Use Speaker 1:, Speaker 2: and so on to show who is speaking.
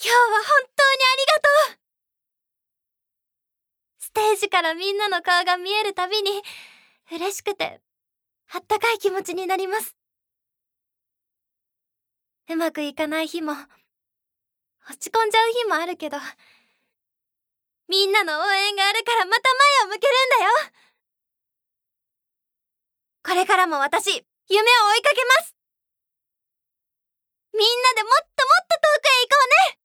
Speaker 1: 今日は本当にありがとう。ステージからみんなの顔が見えるたびに嬉しくてあったかい気持ちになります。うまくいかない日も落ち込んじゃう日もあるけど、みんなの応援があるからまた前を向けるんだよ。これからも私、夢を追いかけます。みんなでもっともっと遠くへ行こうね。